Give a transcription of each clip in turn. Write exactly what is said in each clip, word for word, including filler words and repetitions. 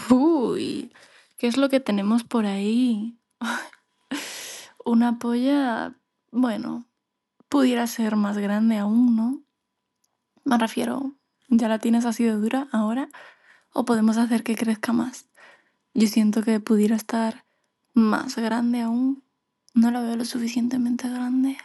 Uy, ¿qué es lo que tenemos por ahí? Una polla, bueno, pudiera ser más grande aún, ¿no? Me refiero, ¿ya la tienes así de dura ahora? ¿O podemos hacer que crezca más? Yo siento que pudiera estar más grande aún. No la veo lo suficientemente grande.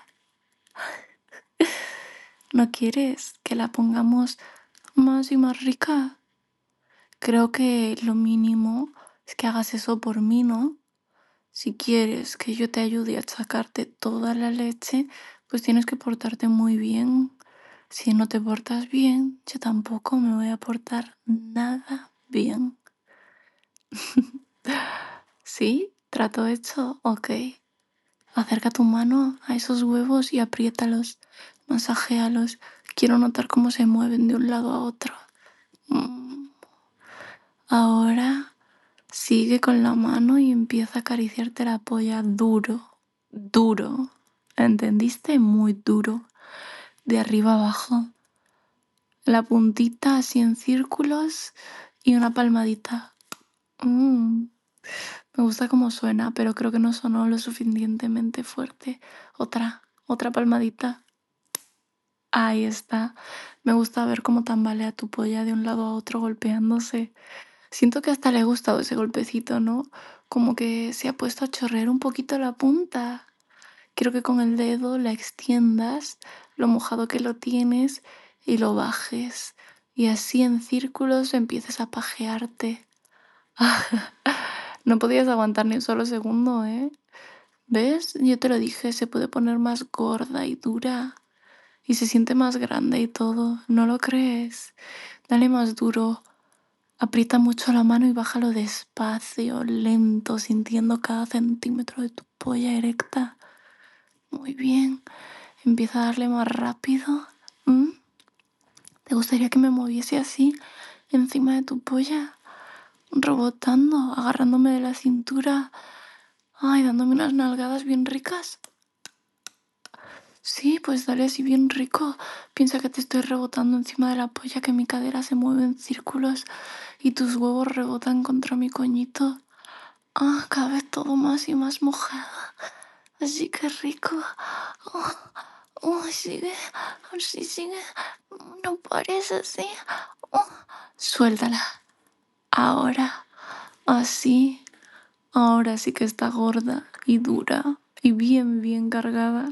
¿No quieres que la pongamos más y más rica? Creo que lo mínimo es que hagas eso por mí, ¿no? Si quieres que yo te ayude a sacarte toda la leche, pues tienes que portarte muy bien. Si no te portas bien, yo tampoco me voy a portar nada bien. ¿Sí? ¿Trato hecho? Ok. Acerca tu mano a esos huevos y apriétalos. Masajéalos. Quiero notar cómo se mueven de un lado a otro. Mm. Ahora sigue con la mano y empieza a acariciarte la polla duro, duro. ¿Entendiste? Muy duro. De arriba abajo. La puntita así en círculos y una palmadita. Mm. Me gusta cómo suena, pero creo que no sonó lo suficientemente fuerte. Otra, otra palmadita. Ahí está. Me gusta ver cómo tambalea tu polla de un lado a otro golpeándose. Siento que hasta le ha gustado ese golpecito, ¿no? Como que se ha puesto a chorrear un poquito la punta. Quiero que con el dedo la extiendas, lo mojado que lo tienes, y lo bajes. Y así en círculos empieces a pajearte. No podías aguantar ni un solo segundo, ¿eh? ¿Ves? Yo te lo dije, se puede poner más gorda y dura. Y se siente más grande y todo. ¿No lo crees? Dale más duro. Aprieta mucho la mano y bájalo despacio, lento, sintiendo cada centímetro de tu polla erecta. Muy bien. Empieza a darle más rápido. ¿Mm? ¿Te gustaría que me moviese así, encima de tu polla? Rebotando, agarrándome de la cintura. Ay, dándome unas nalgadas bien ricas. Sí, pues dale así bien rico. Piensa que te estoy rebotando encima de la polla, que mi cadera se mueve en círculos y tus huevos rebotan contra mi coñito. Ah, cada vez todo más y más mojada. Así que rico. Oh, oh, sigue, así sigue. No pares así. Oh, suéltala. Ahora, así. Ahora sí que está gorda y dura y bien, bien cargada.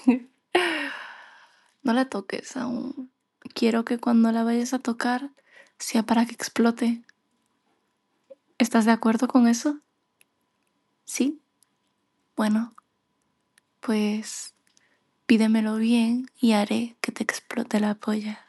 No la toques aún. Quiero que cuando la vayas a tocar sea para que explote. ¿Estás de acuerdo con eso? ¿Sí? Bueno, pues pídemelo bien y haré que te explote la polla.